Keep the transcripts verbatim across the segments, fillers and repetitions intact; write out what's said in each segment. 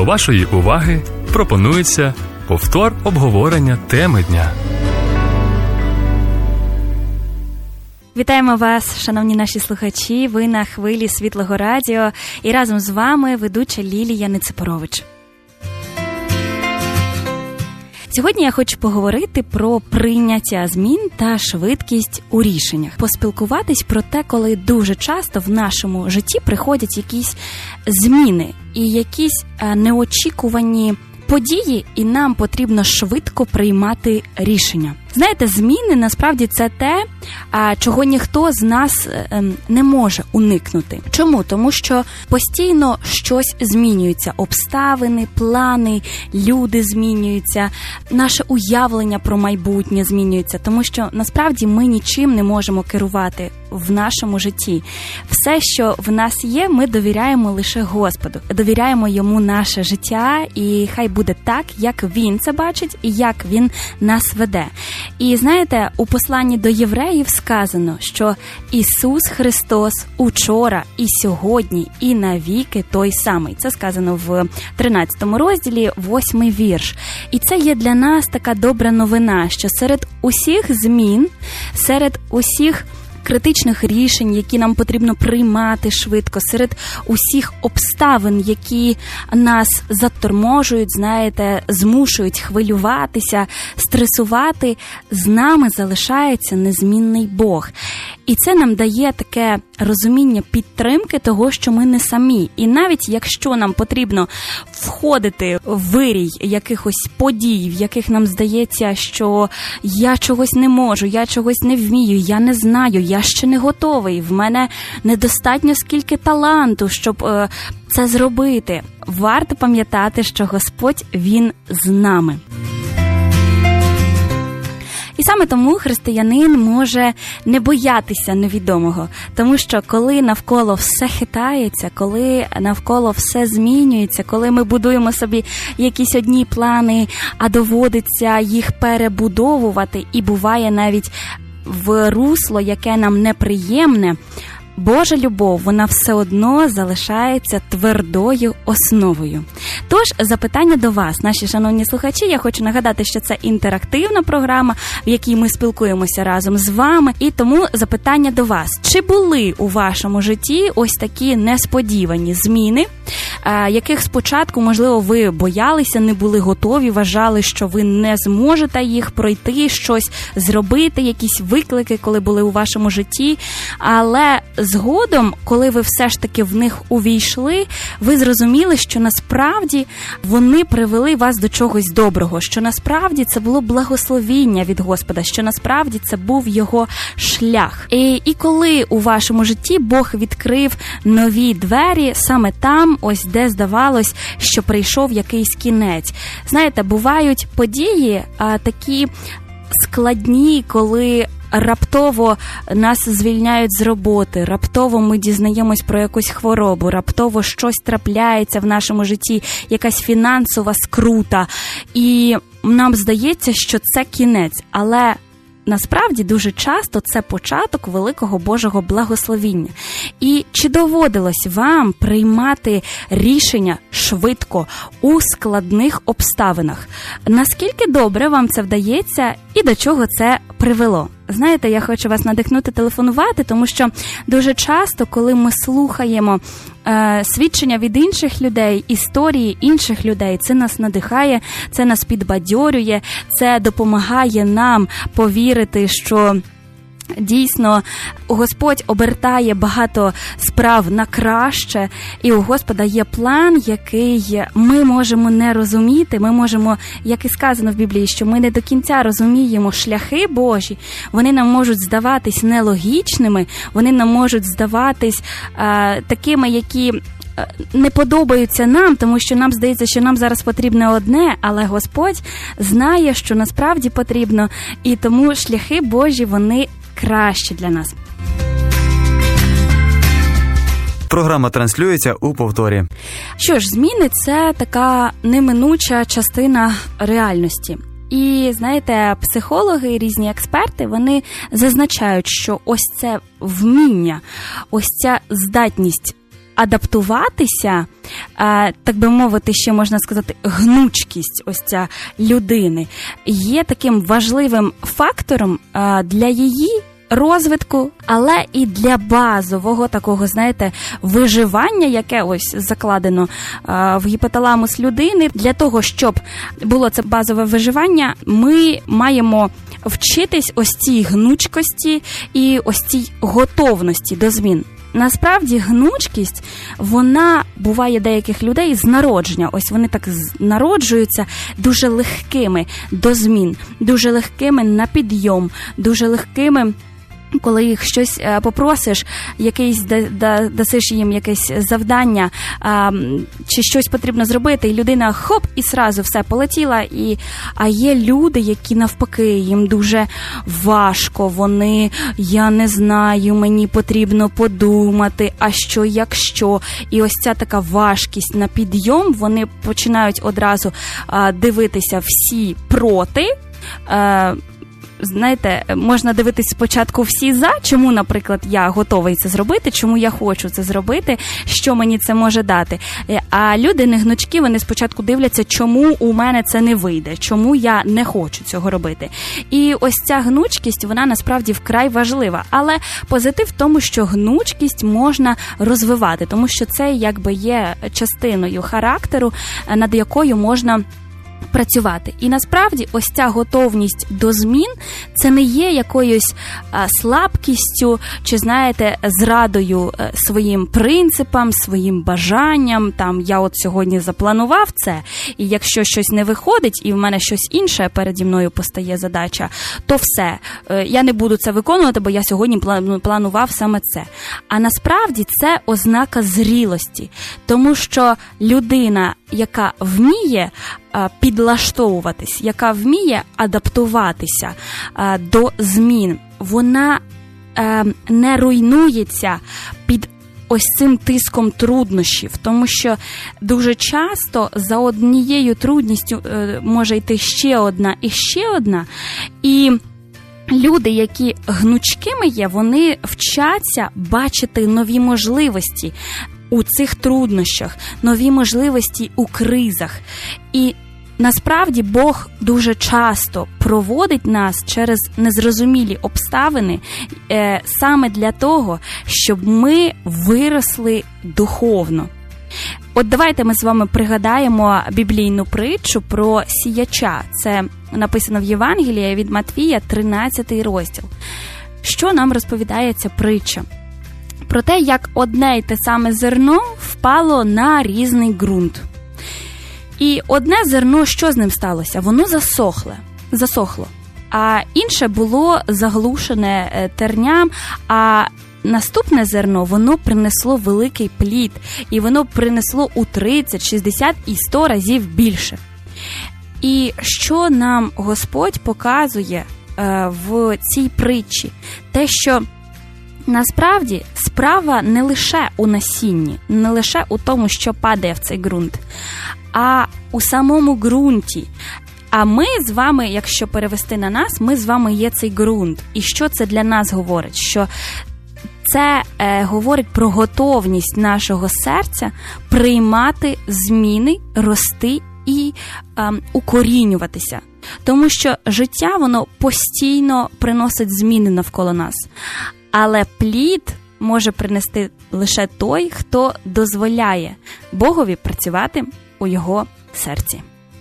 До вашої уваги пропонується повтор обговорення теми дня. Вітаємо вас, шановні наші слухачі, ви на хвилі Світлого радіо, і разом з вами ведуча Лілія Ниципорович. Сьогодні я хочу поговорити про прийняття змін та швидкість у рішеннях. Поспілкуватись про те, коли дуже часто в нашому житті приходять якісь зміни і якісь неочікувані події, і нам потрібно швидко приймати рішення. Знаєте, зміни, насправді, це те, чого ніхто з нас не може уникнути. Чому? Тому що постійно щось змінюється. Обставини, плани, люди змінюються, наше уявлення про майбутнє змінюється. Тому що, насправді, ми нічим не можемо керувати в нашому житті. Все, що в нас є, ми довіряємо лише Господу. Довіряємо Йому наше життя, і хай буде так, як Він це бачить і як Він нас веде. І знаєте, у посланні до євреїв сказано, що Ісус Христос учора і сьогодні і навіки той самий. Це сказано в тринадцятому розділі, восьмий вірш. І це є для нас така добра новина, що серед усіх змін, серед усіх критичних рішень, які нам потрібно приймати швидко, серед усіх обставин, які нас заторможують, знаєте, змушують хвилюватися, стресувати, з нами залишається незмінний Бог. І це нам дає таке розуміння підтримки того, що ми не самі. І навіть якщо нам потрібно входити в вирій якихось подій, в яких нам здається, що я чогось не можу, я чогось не вмію, я не знаю, я ще не готовий, в мене недостатньо скільки таланту, щоб е, це зробити. Варто пам'ятати, що Господь, Він з нами. І саме тому християнин може не боятися невідомого, тому що коли навколо все хитається, коли навколо все змінюється, коли ми будуємо собі якісь одні плани, а доводиться їх перебудовувати, і буває навіть в русло, яке нам неприємне, Божа любов, вона все одно залишається твердою основою. Тож, запитання до вас, наші шановні слухачі. Я хочу нагадати, що це інтерактивна програма, в якій ми спілкуємося разом з вами. І тому запитання до вас. Чи були у вашому житті ось такі несподівані зміни, яких спочатку, можливо, ви боялися, не були готові, вважали, що ви не зможете їх пройти, щось зробити, якісь виклики, коли були у вашому житті, але згодом, коли ви все ж таки в них увійшли, ви зрозуміли, що насправді вони привели вас до чогось доброго, що насправді це було благословіння від Господа, що насправді це був Його шлях. І, і коли у вашому житті Бог відкрив нові двері, саме там, ось де здавалось, що прийшов якийсь кінець. Знаєте, бувають події а, такі складні, коли раптово нас звільняють з роботи, раптово ми дізнаємось про якусь хворобу, раптово щось трапляється в нашому житті, якась фінансова скрута, і нам здається, що це кінець, але насправді дуже часто це початок великого Божого благословіння. І чи доводилось вам приймати рішення швидко у складних обставинах? Наскільки добре вам це вдається і до чого це привело? Знаєте, я хочу вас надихнути телефонувати, тому що дуже часто, коли ми слухаємо е, свідчення від інших людей, історії інших людей, це нас надихає, це нас підбадьорює, це допомагає нам повірити, що дійсно Господь обертає багато справ на краще, і у Господа є план, який ми можемо не розуміти. Ми можемо, як і сказано в Біблії, що ми не до кінця розуміємо шляхи Божі. Вони нам можуть здаватись нелогічними, вони нам можуть здаватись а, такими, які не подобаються нам, тому що нам здається, що нам зараз потрібне одне, але Господь знає, що насправді потрібно, і тому шляхи Божі, вони краще для нас. Програма транслюється у повторі. Що ж, зміни – це така неминуча частина реальності. І, знаєте, психологи, різні експерти, вони зазначають, що ось це вміння, ось ця здатність адаптуватися так би мовити, ще можна сказати, гнучкість ось ця людини є таким важливим фактором для її розвитку, але і для базового такого, знаєте, виживання, яке ось закладено а, в гіпоталамус людини. Для того, щоб було це базове виживання, ми маємо вчитись ось цій гнучкості і ось цій готовності до змін. Насправді гнучкість, вона буває деяких людей з народження. Ось вони так народжуються дуже легкими до змін, дуже легкими на підйом, дуже легкими, коли їх щось попросиш, якийсь дасиш їм якесь завдання, а, чи щось потрібно зробити, і людина хоп, і сразу все полетіла. І, а є люди, які навпаки, їм дуже важко, вони, я не знаю, мені потрібно подумати, а що, якщо. І ось ця така важкість на підйом, вони починають одразу а, дивитися всі проти, а, знаєте, можна дивитись спочатку всі за, чому, наприклад, я готовий це зробити, чому я хочу це зробити, що мені це може дати. А люди не гнучкі, вони спочатку дивляться, чому у мене це не вийде, чому я не хочу цього робити. І ось ця гнучкість, вона насправді вкрай важлива. Але позитив в тому, що гнучкість можна розвивати, тому що це якби є частиною характеру, над якою можна працювати. І насправді ось ця готовність до змін – це не є якоюсь а, слабкістю чи, знаєте, зрадою а, своїм принципам, своїм бажанням. Там, я от сьогодні запланував це, і якщо щось не виходить, і в мене щось інше переді мною постає задача, то все, я не буду це виконувати, бо я сьогодні планував саме це. А насправді це ознака зрілості, тому що людина, яка вміє підлаштовуватись, яка вміє адаптуватися а, до змін, вона а, не руйнується під ось цим тиском труднощів, тому що дуже часто за однією трудністю а, може йти ще одна і ще одна, і люди, які гнучкими є, вони вчаться бачити нові можливості у цих труднощах, нові можливості у кризах. І насправді Бог дуже часто проводить нас через незрозумілі обставини е, саме для того, щоб ми виросли духовно. От давайте ми з вами пригадаємо біблійну притчу про сіяча. Це написано в Євангелії від Матвія, тринадцятий розділ. Що нам розповідає ця притча? Про те, як одне й те саме зерно впало на різний ґрунт. І одне зерно, що з ним сталося? Воно засохло, засохло. А інше було заглушене терням, а наступне зерно, воно принесло великий плід. І воно принесло у тридцять, шістдесят і сто разів більше. І що нам Господь показує е, в цій притчі? Те, що насправді справа не лише у насінні, не лише у тому, що падає в цей ґрунт, а у самому ґрунті. А ми з вами, якщо перевести на нас, ми з вами є цей ґрунт. І що це для нас говорить? Що це е, говорить про готовність нашого серця приймати зміни, рости і е, укорінюватися. Тому що життя, воно постійно приносить зміни навколо нас. Але плід може принести лише той, хто дозволяє Богові працювати у його серці.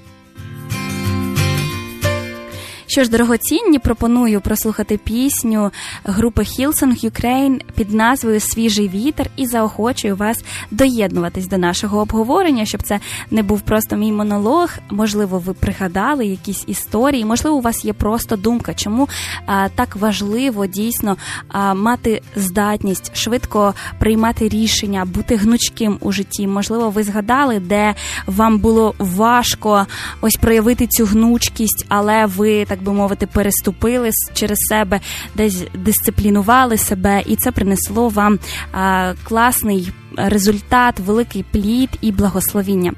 Що ж, дорогоцінні, пропоную прослухати пісню групи Hillsong Ukraine під назвою «Свіжий вітер» і заохочую вас доєднуватись до нашого обговорення, щоб це не був просто мій монолог. Можливо, ви пригадали якісь історії, можливо, у вас є просто думка, чому а, так важливо дійсно а, мати здатність швидко приймати рішення, бути гнучким у житті. Можливо, ви згадали, де вам було важко ось проявити цю гнучкість, але ви, так би мовити, переступили через себе, десь дисциплінували себе, і це принесло вам а, класний результат, великий плід і благословіння.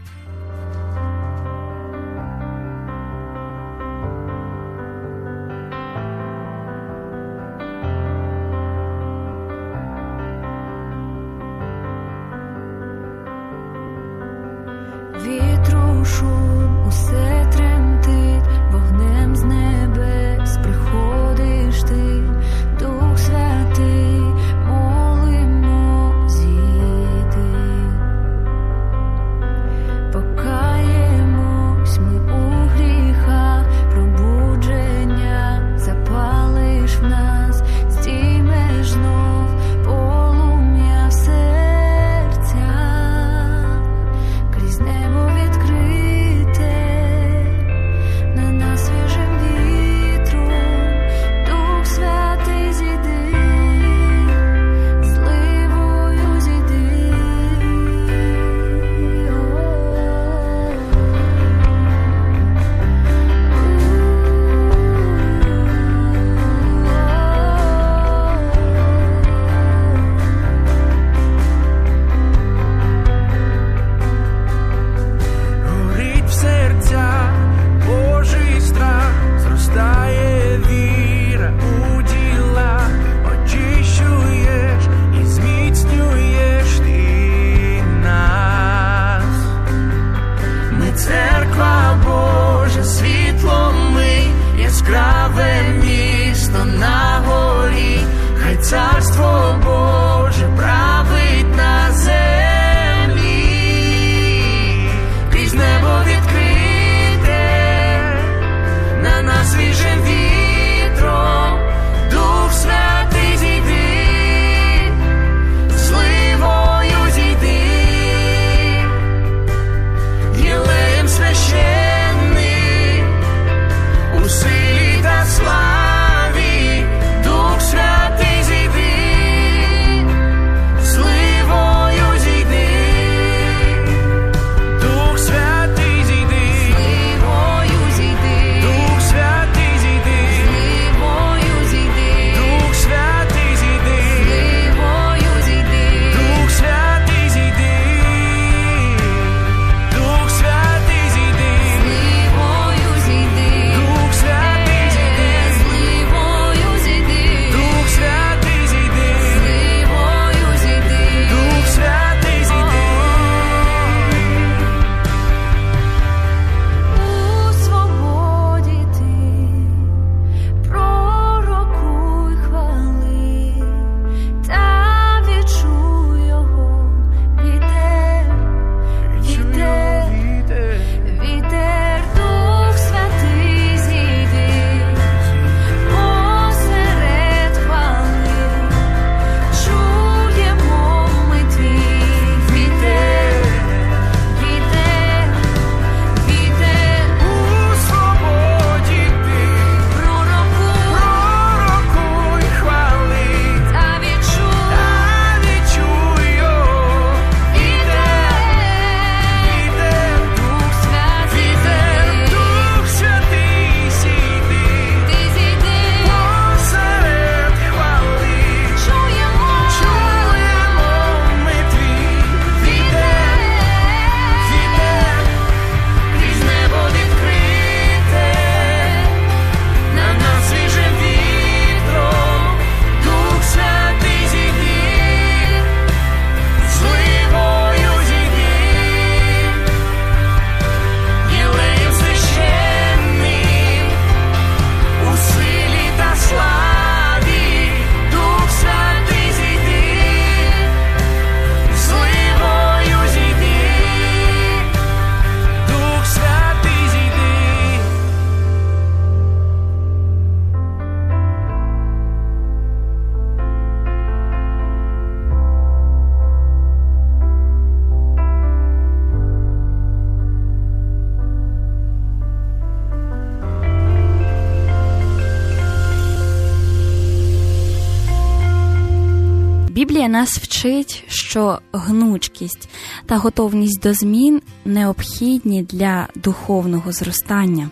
Біблія нас вчить, що гнучкість та готовність до змін необхідні для духовного зростання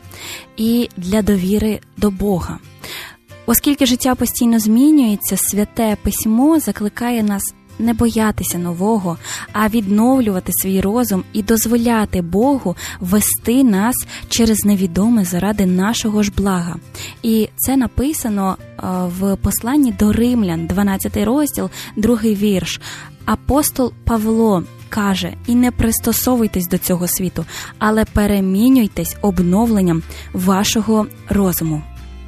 і для довіри до Бога. Оскільки життя постійно змінюється, Святе Письмо закликає нас не боятися нового, а відновлювати свій розум і дозволяти Богу вести нас через невідоме заради нашого ж блага. І це написано в посланні до Римлян, дванадцятий розділ, другий вірш. Апостол Павло каже: і не пристосовуйтесь до цього світу, але перемінюйтесь обновленням вашого розуму.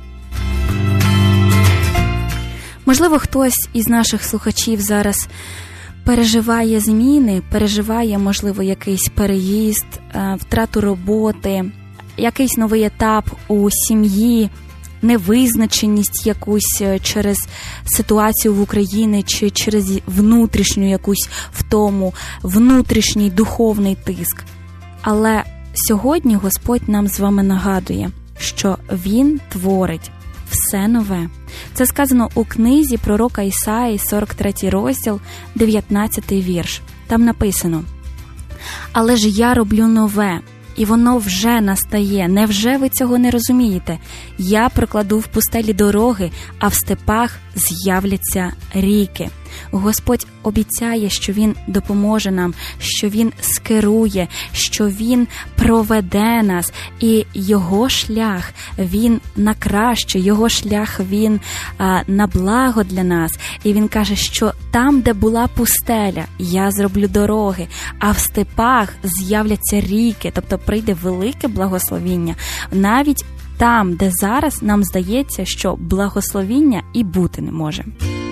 Можливо, хтось із наших слухачів зараз переживає зміни, переживає, можливо, якийсь переїзд, втрату роботи, якийсь новий етап у сім'ї, невизначеність якусь через ситуацію в Україні чи через внутрішню якусь втому, внутрішній духовний тиск. Але сьогодні Господь нам з вами нагадує, що Він творить все нове. Це сказано у книзі пророка Ісаї, сорок третій розділ, дев'ятнадцятий вірш. Там написано: «Але ж я роблю нове, і воно вже настає. Невже ви цього не розумієте? Я прокладу в пустелі дороги, а в степах з'являться ріки». Господь обіцяє, що Він допоможе нам, що Він скерує, що Він проведе нас, і Його шлях, Він на краще, Його шлях, Він а, на благо для нас. І Він каже, що там, де була пустеля, я зроблю дороги, а в степах з'являться ріки, тобто прийде велике благословіння, навіть там, де зараз нам здається, що благословіння і бути не може.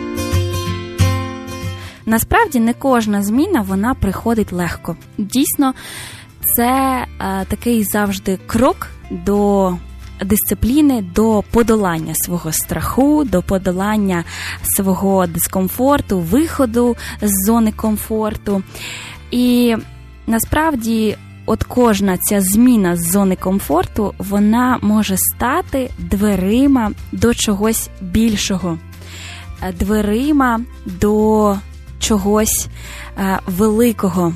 Насправді, не кожна зміна, вона приходить легко. Дійсно, це е, такий завжди крок до дисципліни, до подолання свого страху, до подолання свого дискомфорту, виходу з зони комфорту. І насправді, от кожна ця зміна з зони комфорту, вона може стати дверима до чогось більшого, дверима до чогось е, великого.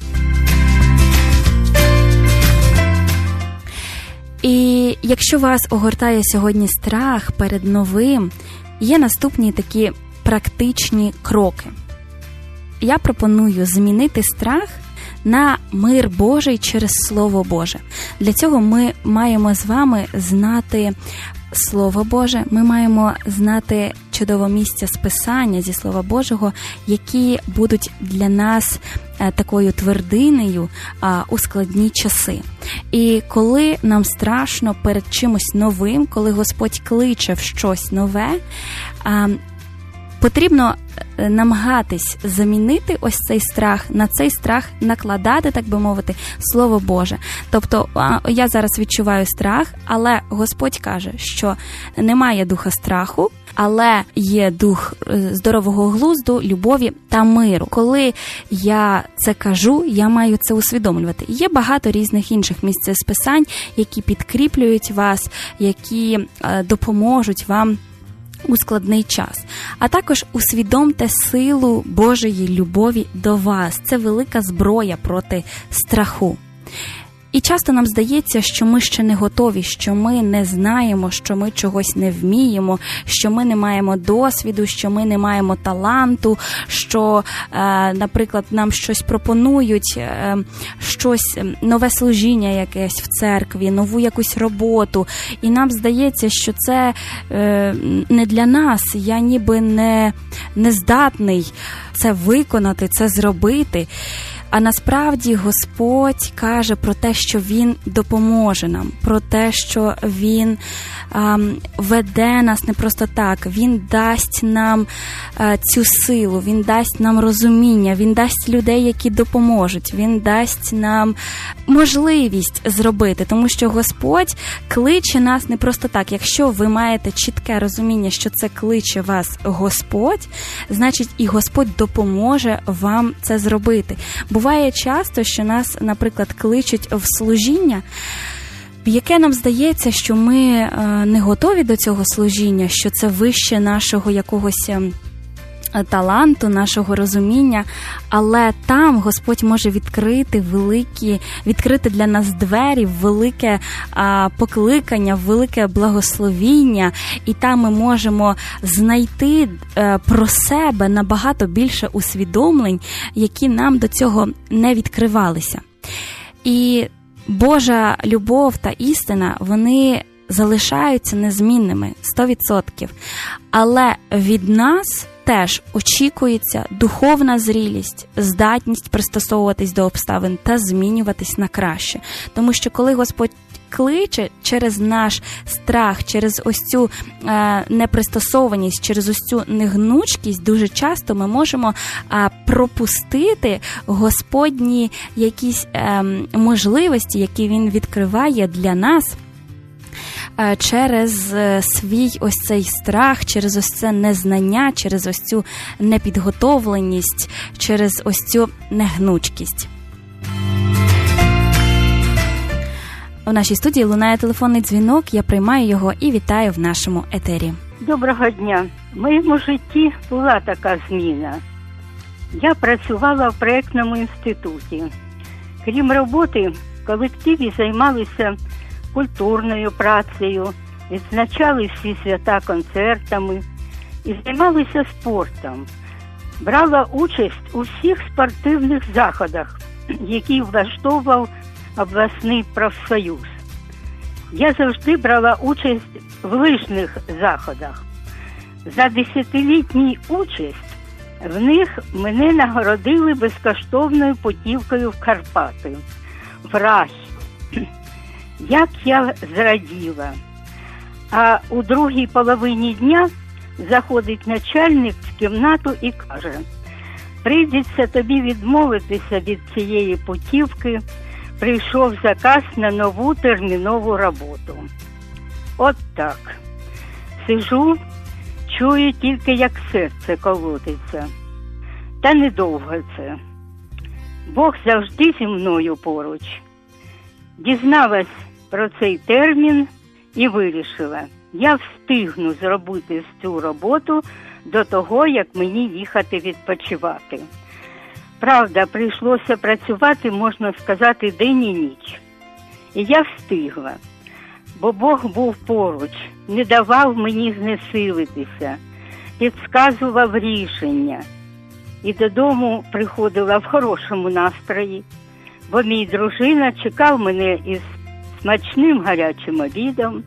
І якщо вас огортає сьогодні страх перед новим, є наступні такі практичні кроки. Я пропоную змінити страх на мир Божий через Слово Боже. Для цього ми маємо з вами знати Слово Боже, ми маємо знати чудове місця з Писання, зі Слова Божого, які будуть для нас такою твердинею у складні часи. І коли нам страшно перед чимось новим, коли Господь кличе в щось нове, потрібно намагатись замінити ось цей страх, на цей страх накладати, так би мовити, Слово Боже. Тобто, я зараз відчуваю страх, але Господь каже, що немає духа страху, але є дух здорового глузду, любові та миру. Коли я це кажу, я маю це усвідомлювати. Є багато різних інших місць з Писань, які підкріплюють вас, які допоможуть вам у складний час. А також усвідомте силу Божої любові до вас. Це велика зброя проти страху. І часто нам здається, що ми ще не готові, що ми не знаємо, що ми чогось не вміємо, що ми не маємо досвіду, що ми не маємо таланту, що, е, наприклад, нам щось пропонують, е, щось, нове служіння якесь в церкві, нову якусь роботу. І нам здається, що це е, не для нас, я ніби не, не здатний це виконати, це зробити. А насправді Господь каже про те, що Він допоможе нам, про те, що Він а, веде нас не просто так, Він дасть нам а, цю силу, Він дасть нам розуміння, Він дасть людей, які допоможуть, Він дасть нам можливість зробити, тому що Господь кличе нас не просто так. Якщо ви маєте чітке розуміння, що це кличе вас Господь, значить і Господь допоможе вам це зробити. Буває часто, що нас, наприклад, кличуть в служіння, в яке нам здається, що ми не готові до цього служіння, що це вище нашого якогось таланту, нашого розуміння, але там Господь може відкрити великі, відкрити для нас двері, велике а, покликання, велике благословіння, і там ми можемо знайти а, про себе набагато більше усвідомлень, які нам до цього не відкривалися. І Божа любов та істина, вони залишаються незмінними, сто відсотків. Але від нас теж очікується духовна зрілість, здатність пристосовуватись до обставин та змінюватись на краще. Тому що коли Господь кличе через наш страх, через ось цю е, непристосованість, через ось цю негнучкість, дуже часто ми можемо е, пропустити Господні якісь е, можливості, які Він відкриває для нас е, через е, свій ось цей страх, через ось це незнання, через ось цю непідготовленість, через ось цю негнучкість. У нашій студії лунає телефонний дзвінок, я приймаю його і вітаю в нашому етері. Доброго дня. В моєму житті була така зміна. Я працювала в проєктному інституті. Крім роботи, в колективі займалися культурною працею, відзначали всі свята концертами і займалися спортом. Брала участь у всіх спортивних заходах, які влаштовував обласний профсоюз. Я завжди брала участь в лижних заходах. За десятилітню участь в них мене нагородили безкоштовною путівкою в Карпати, в Рахь. Як я зраділа. А у другій половині дня заходить начальник в кімнату і каже: прийдеться тобі відмовитися від цієї путівки, прийшов заказ на нову термінову роботу. От так. Сижу, чую тільки, як серце колотиться. Та недовго це. Бог завжди зі мною поруч. Дізналась про цей термін і вирішила: я встигну зробити цю роботу до того, як мені їхати відпочивати. Правда, прийшлося працювати, можна сказати, день і ніч. І я встигла, бо Бог був поруч, не давав мені знесилитися, підказував рішення. І додому приходила в хорошому настрої, бо мій дружина чекав мене із смачним гарячим обідом.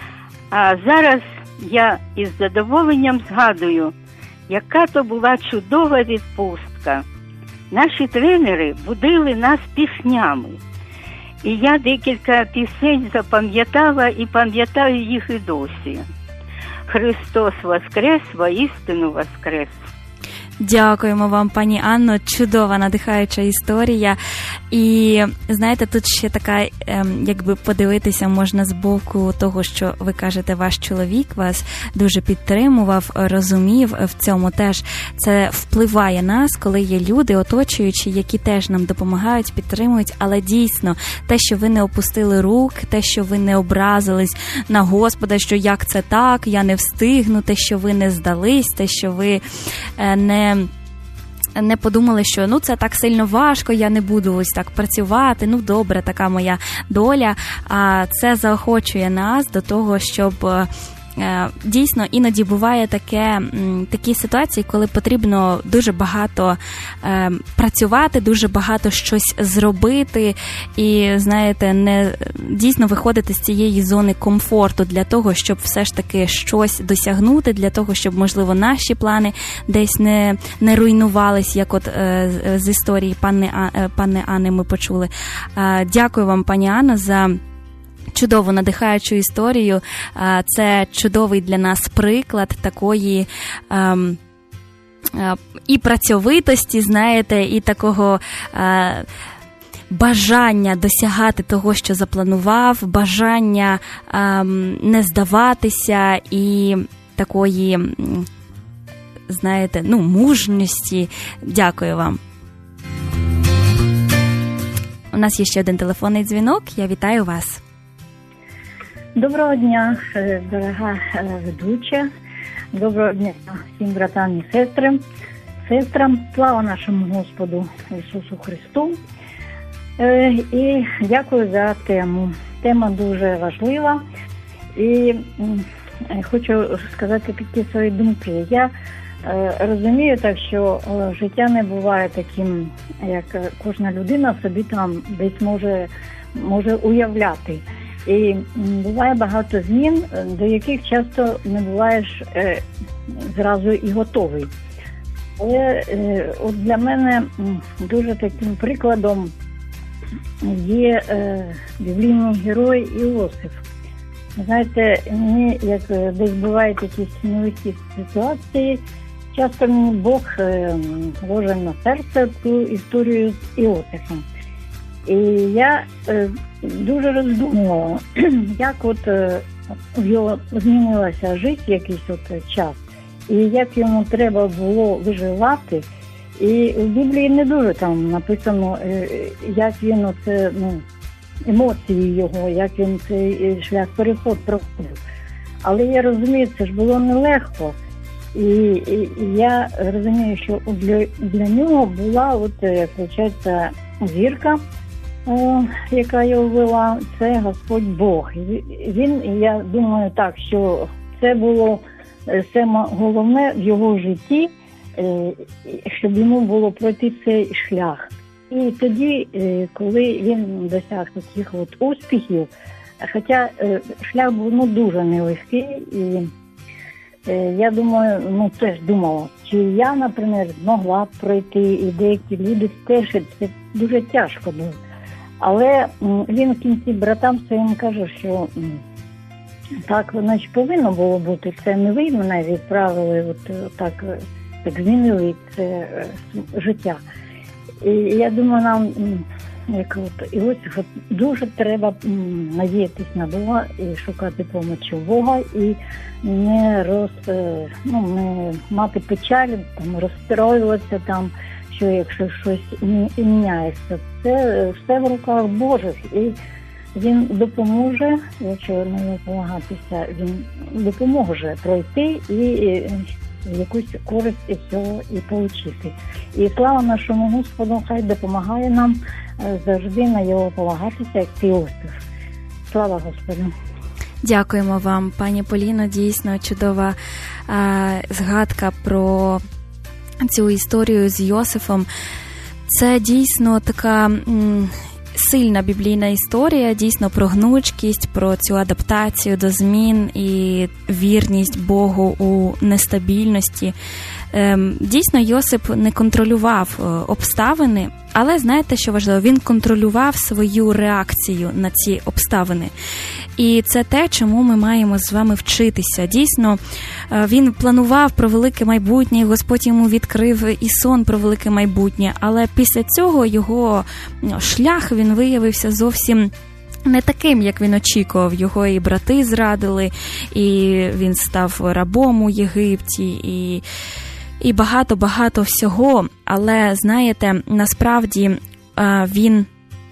А зараз я із задоволенням згадую, яка то була чудова відпустка. Наші тренери будили нас піснями. І я декілька пісень запам'ятала і пам'ятаю їх і досі. Христос воскрес, воістину воскрес. Дякуємо вам, пані Анно. Чудова, надихаюча історія. І, знаєте, тут ще така, якби подивитися можна з боку того, що ви кажете, ваш чоловік вас дуже підтримував, розумів в цьому теж. Це впливає нас, коли є люди, оточуючі, які теж нам допомагають, підтримують. Але дійсно, те, що ви не опустили рук, те, що ви не образились на Господа, що як це так, я не встигну, те, що ви не здались, те, що ви не не подумали, що ну це так сильно важко, я не буду ось так працювати, ну добре, така моя доля. А це заохочує нас до того, щоб дійсно іноді буває таке, такі ситуації, коли потрібно дуже багато е, працювати, дуже багато щось зробити і, знаєте, не дійсно виходити з цієї зони комфорту для того, щоб все ж таки щось досягнути, для того, щоб, можливо, наші плани десь не, не руйнувались, як от е, з історії пани, е, пани Анни ми почули. Е, дякую вам, пані Анно, за чудову надихаючу історію. Це чудовий для нас приклад такої ем, і працьовитості, знаєте, і такого е, бажання досягати того, що запланував, бажання ем, не здаватися і такої, знаєте, ну, мужності. Дякую вам. У нас є ще один телефонний дзвінок. Я вітаю вас. Доброго дня, дорога ведуча. Доброго дня всім братам і сестрам. Сестрам, слава нашому Господу Ісусу Христу. І дякую за тему. Тема дуже важлива. І хочу сказати такі свої думки. Я розумію так, що життя не буває таким, як кожна людина собі там десь може, може уявляти. І буває багато змін, до яких часто не буваєш е, зразу і готовий. Але е, от для мене дуже таким прикладом є е, біблійний герой Іосиф. Знаєте, мені, як десь бувають якісь нелегкі ситуації, часто мені Бог е, ложить на серце ту історію з Іосифом. І я е, дуже роздумувала, як от е, в його змінилася життя якийсь от час, і як йому треба було виживати. І в Біблії не дуже там написано, е, як він оце, ну, емоції його, як він цей шлях переход проходив. Але я розумію, це ж було нелегко. І, і, і я розумію, що для, для нього була от, виходить, зірка, о, яка його вела, це Господь Бог. І він, я думаю так, що це було саме головне в його житті, щоб йому було пройти цей шлях. І тоді, коли він досяг таких от успіхів, хоча шлях був ну, дуже нелегкий, і я думаю, ну теж думала, чи я, наприклад, змогла б пройти, і деякі люди теж, це дуже тяжко було. Але він в кінці братам своїм каже, що так, значить, повинно було бути, це не ви мене відправили, от так, так змінили це життя. І я думаю, нам, як от Іосиф, дуже треба надіятись на Бога і шукати помочі Бога, і не роз, ну, не мати печаль, там, розстроюватися там, що якщо щось міняється. Це все в руках Божих, і він допоможе, якщо на нього полагатися, він допоможе пройти і якусь користь із цього і отримати. І слава нашому Господу, хай допомагає нам завжди на його полагатися, як Іосиф. Слава Господу! Дякуємо вам, пані Поліно, дійсно чудова а, згадка про цю історію з Йосифом. Це дійсно така м, сильна біблійна історія, дійсно про гнучкість, про цю адаптацію до змін і вірність Богу у нестабільності. Ем, дійсно, Йосип не контролював е, обставини, але знаєте, що важливо? Він контролював свою реакцію на ці обставини. І це те, чому ми маємо з вами вчитися. Дійсно, він планував про велике майбутнє, Господь йому відкрив і сон про велике майбутнє, але після цього його шлях, він виявився зовсім не таким, як він очікував. Його і брати зрадили, і він став рабом у Єгипті, і, і багато-багато всього. Але, знаєте, насправді він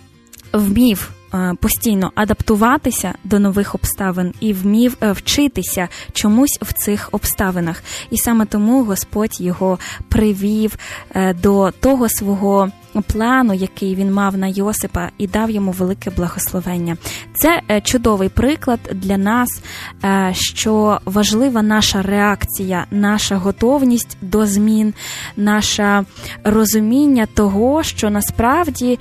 вмів постійно адаптуватися до нових обставин і вмів вчитися чомусь в цих обставинах. І саме тому Господь його привів до того свого плану, який він мав на Йосипа, і дав йому велике благословення. Це чудовий приклад для нас, що важлива наша реакція, наша готовність до змін, наше розуміння того, що насправді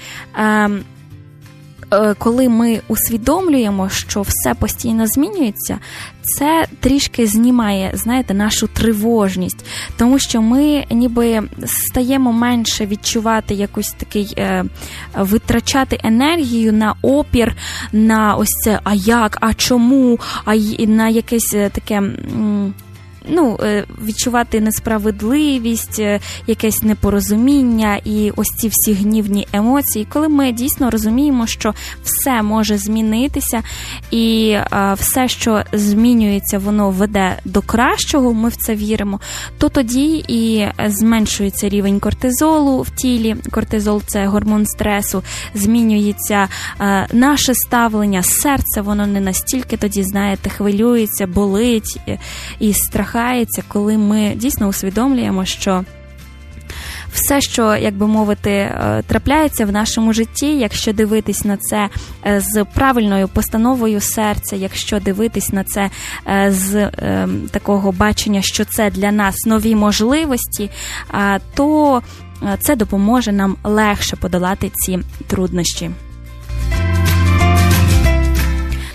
коли ми усвідомлюємо, що все постійно змінюється, це трішки знімає, знаєте, нашу тривожність, тому що ми ніби стаємо менше відчувати якусь такий, е, витрачати енергію на опір, на ось це, а як, а чому, а на якесь таке... М- Ну, відчувати несправедливість, якесь непорозуміння і ось ці всі гнівні емоції, коли ми дійсно розуміємо, що все може змінитися і все, що змінюється, воно веде до кращого, ми в це віримо, то тоді і зменшується рівень кортизолу в тілі. Кортизол – це гормон стресу, змінюється наше ставлення, серце, воно не настільки тоді, знаєте, хвилюється, болить і страх. Коли ми дійсно усвідомлюємо, що все, що, як би мовити, трапляється в нашому житті, якщо дивитись на це з правильною постановою серця, якщо дивитись на це з е, такого бачення, що це для нас нові можливості, то це допоможе нам легше подолати ці труднощі.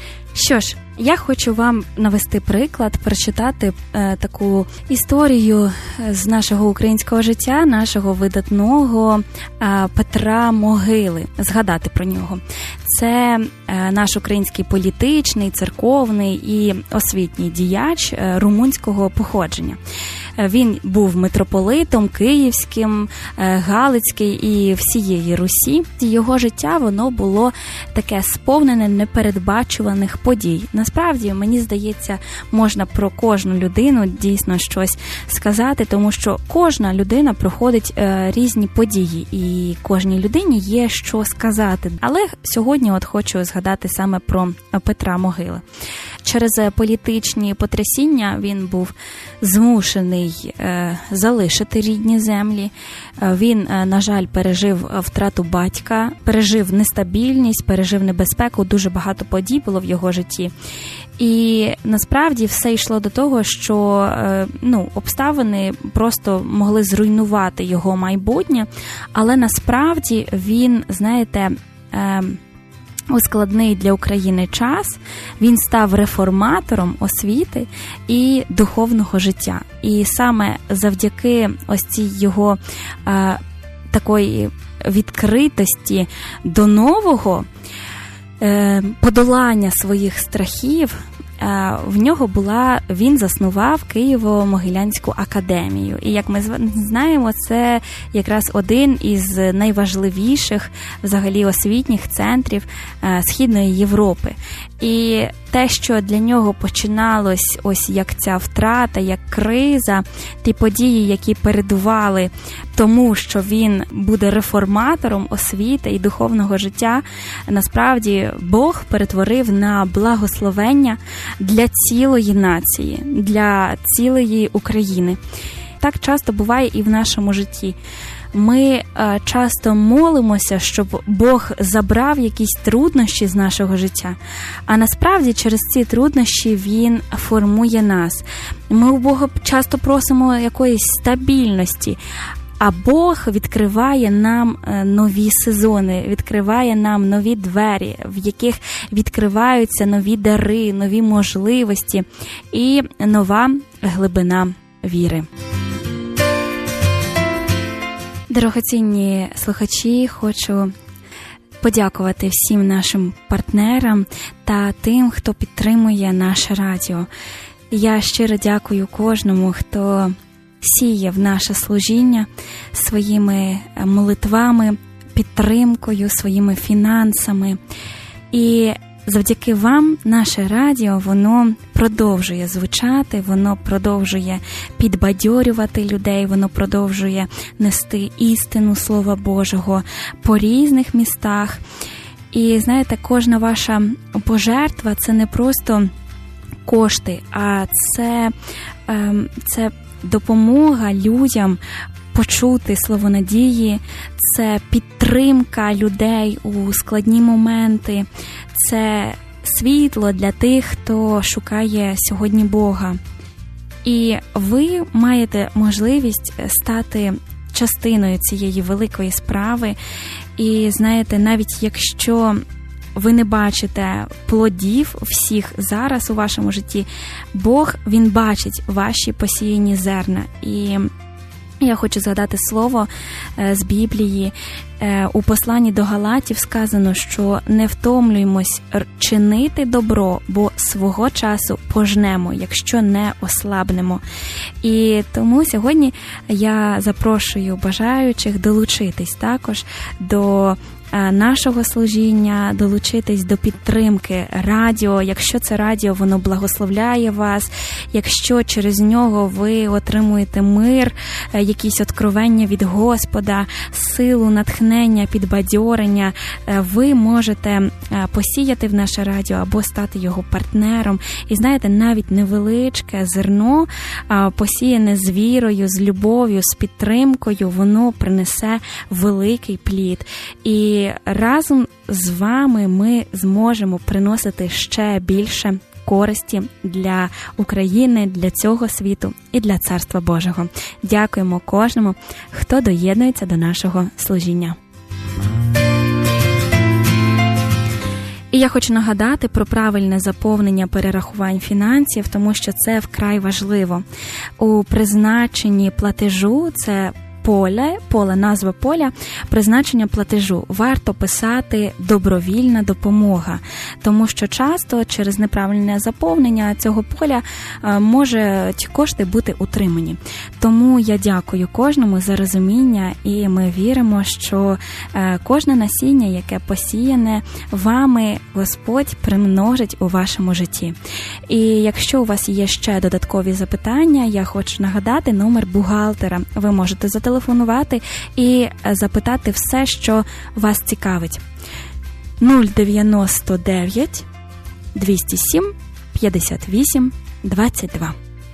Що ж, я хочу вам навести приклад, прочитати е, таку історію з нашого українського життя, нашого видатного е, Петра Могили, згадати про нього. Це е, наш український політичний, церковний і освітній діяч е, румунського походження. Він був митрополитом київським, галицький і всієї Русі. Його життя, воно було таке сповнене непередбачуваних подій. Насправді, мені здається, можна про кожну людину дійсно щось сказати, тому що кожна людина проходить е, різні події, і кожній людині є що сказати. Але сьогодні от хочу згадати саме про Петра Могили. Через політичні потрясіння він був змушений е, залишити рідні землі. Він, е, на жаль, пережив втрату батька, пережив нестабільність, пережив небезпеку, дуже багато подій було в його житті. І насправді все йшло до того, що е, ну, обставини просто могли зруйнувати його майбутнє, але насправді він, знаєте, е, у складний для України час він став реформатором освіти і духовного життя. І саме завдяки ось цій його е, такої відкритості до нового, е, подолання своїх страхів, в нього була, він заснував Києво-Могилянську академію. І, як ми знаємо, це якраз один із найважливіших взагалі освітніх центрів Східної Європи. І те, що для нього починалось ось як ця втрата, як криза, ті події, які передували тому, що він буде реформатором освіти і духовного життя, насправді Бог перетворив на благословення для цілої нації, для цілої України. Так часто буває і в нашому житті. Ми е, часто молимося, щоб Бог забрав якісь труднощі з нашого життя, а насправді через ці труднощі Він формує нас. Ми у Бога часто просимо якоїсь стабільності, а Бог відкриває нам нові сезони, відкриває нам нові двері, в яких відкриваються нові дари, нові можливості і нова глибина віри. Дорогоцінні слухачі, хочу подякувати всім нашим партнерам та тим, хто підтримує наше радіо. Я щиро дякую кожному, хто сіє в наше служіння своїми молитвами, підтримкою, своїми фінансами. І завдяки вам наше радіо, воно продовжує звучати, воно продовжує підбадьорювати людей, воно продовжує нести істину Слова Божого по різних містах. І, знаєте, кожна ваша пожертва – це не просто кошти, а це, це допомога людям почути слово надії, це підтримка людей у складні моменти, це світло для тих, хто шукає сьогодні Бога. І ви маєте можливість стати частиною цієї великої справи. І, знаєте, навіть якщо ви не бачите плодів всіх зараз у вашому житті, Бог, Він бачить ваші посіяні зерна. І я хочу згадати слово з Біблії. У посланні до Галатів сказано, що не втомлюємось чинити добро, бо свого часу пожнемо, якщо не ослабнемо. І тому сьогодні я запрошую бажаючих долучитись також до нашого служіння, долучитись до підтримки радіо. Якщо це радіо, воно благословляє вас, якщо через нього ви отримуєте мир, якісь откровення від Господа, силу, натхнення, підбадьорення, ви можете посіяти в наше радіо або стати його партнером. І знаєте, навіть невеличке зерно, посіяне з вірою, з любов'ю, з підтримкою, воно принесе великий плід. І разом з вами ми зможемо приносити ще більше користі для України, для цього світу і для Царства Божого. Дякуємо кожному, хто доєднується до нашого служіння. І я хочу нагадати про правильне заповнення перерахувань фінансів, тому що це вкрай важливо. У призначенні платежу, це поле, поле, назва поля, призначення платежу, варто писати «добровільна допомога», тому що часто через неправильне заповнення цього поля можуть кошти бути утримані. Тому я дякую кожному за розуміння, і ми віримо, що кожне насіння, яке посіяне вами, Господь примножить у вашому житті. І якщо у вас є ще додаткові запитання, я хочу нагадати номер бухгалтера. Ви можете зателефонувати телефонувати і запитати все, що вас цікавить. нуль дев'яносто дев'ять двісті сім п'ятдесят вісім двадцять два.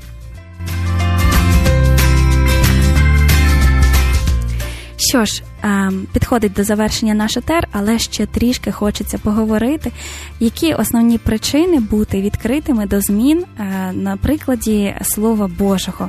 Що ж, підходить до завершення наш етер, але ще трішки хочеться поговорити, які основні причини бути відкритими до змін на прикладі Слова Божого.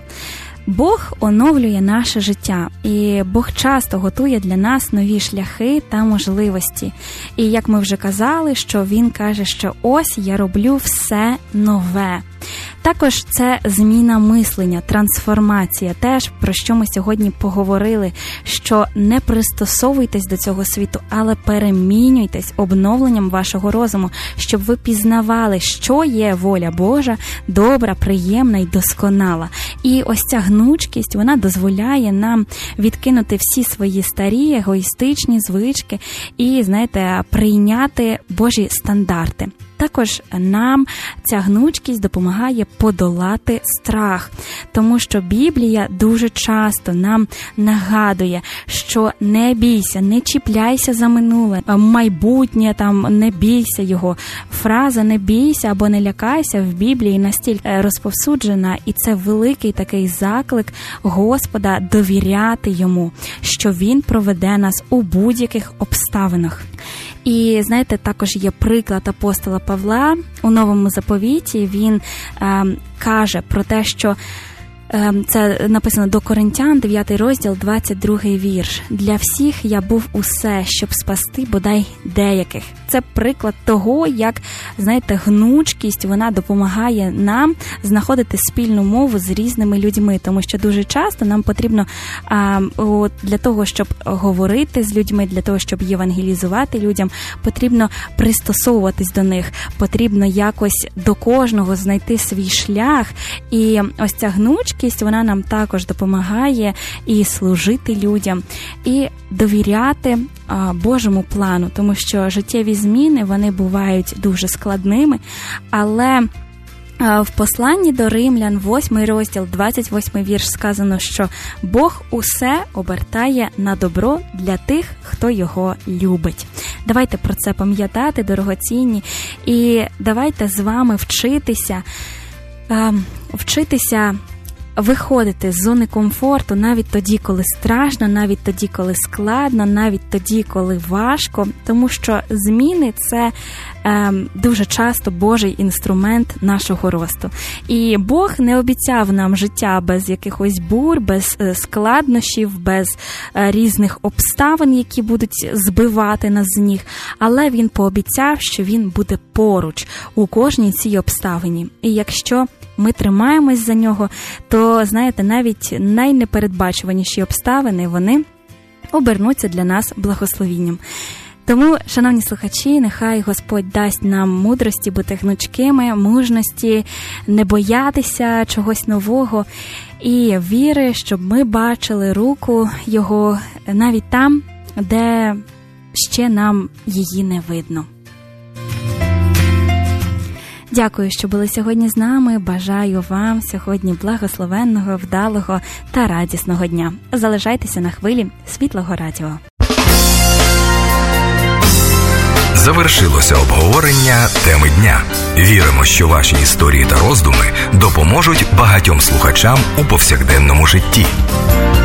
Бог оновлює наше життя, і Бог часто готує для нас нові шляхи та можливості. І як ми вже казали, що Він каже, що ось я роблю все нове. Також це зміна мислення, трансформація, теж про що ми сьогодні поговорили, що не пристосовуйтесь до цього світу, але перемінюйтесь обновленням вашого розуму, щоб ви пізнавали, що є воля Божа, добра, приємна і досконала. І ось ця гнучкість, вона дозволяє нам відкинути всі свої старі егоїстичні звички і, знаєте, прийняти Божі стандарти. Також нам ця гнучкість допомагає подолати страх, тому що Біблія дуже часто нам нагадує, що не бійся, не чіпляйся за минуле, майбутнє, там, не бійся його. Фраза «не бійся» або «не лякайся» в Біблії настільки розповсюджена, і це великий такий заклик Господа довіряти Йому, що Він проведе нас у будь-яких обставинах. І, знаєте, також є приклад апостола Павла у Новому Заповіті. Він е, каже про те, що е, це написано до Коринтян, дев'ятий розділ, двадцять другий вірш. «Для всіх я був усе, щоб спасти бодай деяких». Це приклад того, як, знаєте, гнучкість, вона допомагає нам знаходити спільну мову з різними людьми, тому що дуже часто нам потрібно а, от, для того, щоб говорити з людьми, для того, щоб євангелізувати людям, потрібно пристосовуватись до них, потрібно якось до кожного знайти свій шлях, і ось ця гнучкість, вона нам також допомагає і служити людям, і довіряти а, Божому плану, тому що життєві зміни, вони бувають дуже складними, але в посланні до Римлян, восьмий розділ, двадцять восьмий вірш, сказано, що Бог усе обертає на добро для тих, хто його любить. Давайте про це пам'ятати, дорогоцінні, і давайте з вами вчитися, вчитися виходити з зони комфорту навіть тоді, коли страшно, навіть тоді, коли складно, навіть тоді, коли важко, тому що зміни – це е, дуже часто Божий інструмент нашого росту. І Бог не обіцяв нам життя без якихось бур, без складнощів, без е, різних обставин, які будуть збивати нас з ніг, але Він пообіцяв, що Він буде поруч у кожній цій обставині. І якщо ми тримаємось за нього, то, знаєте, навіть найнепередбачуваніші обставини, вони обернуться для нас благословінням. Тому, шановні слухачі, нехай Господь дасть нам мудрості бути гнучкими, мужності, не боятися чогось нового і віри, щоб ми бачили руку Його навіть там, де ще нам її не видно. Дякую, що були сьогодні з нами. Бажаю вам сьогодні благословенного, вдалого та радісного дня. Залишайтеся на хвилі Світлого Радіо. Завершилося обговорення теми дня. Віримо, що ваші історії та роздуми допоможуть багатьом слухачам у повсякденному житті.